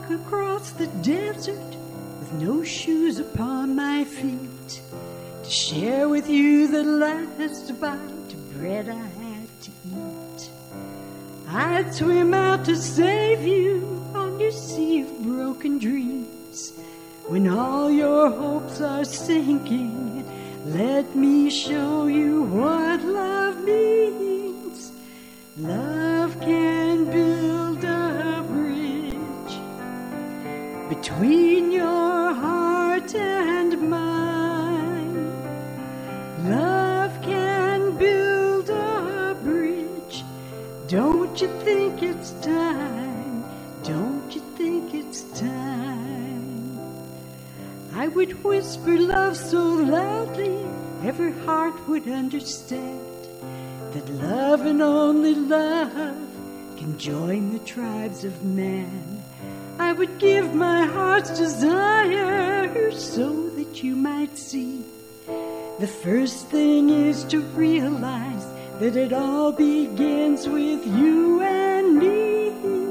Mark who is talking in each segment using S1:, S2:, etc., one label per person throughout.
S1: walk across the desert with no shoes upon my feet, to share with you the last bite of bread I had to eat. I'd swim out to save you on your sea of broken dreams. When all your hopes are sinking, let me show you what love means. Love can build a bridge between your heart and mine. Love can build a bridge. Don't you think it's time? Don't you think it's time? I would whisper love so loudly every heart would understand that love and only love can join the tribes of man. I would give my heart's desire so that you might see. The first thing is to realize that it all begins with you and me.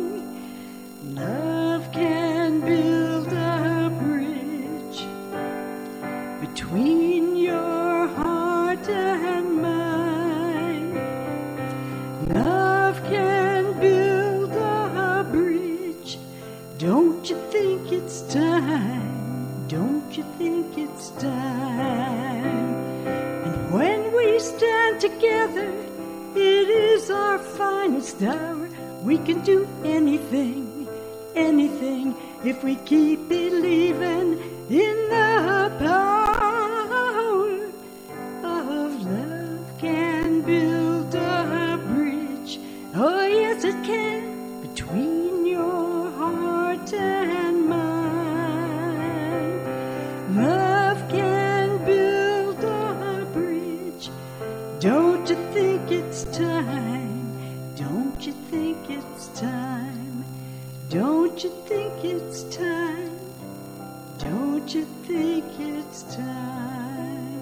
S1: Love can build a bridge between your heart and mine. Love can build a bridge. Don't you think it's time? Don't you think it's time? And when we stand together, it is our finest hour. We can do anything, anything, if we keep believing in the power of love. Can build a bridge, oh yes it can, between your heart and mine. Love can build a bridge. Don't you think it's time? Don't you think it's time? Don't you think it's time? Don't you think it's time?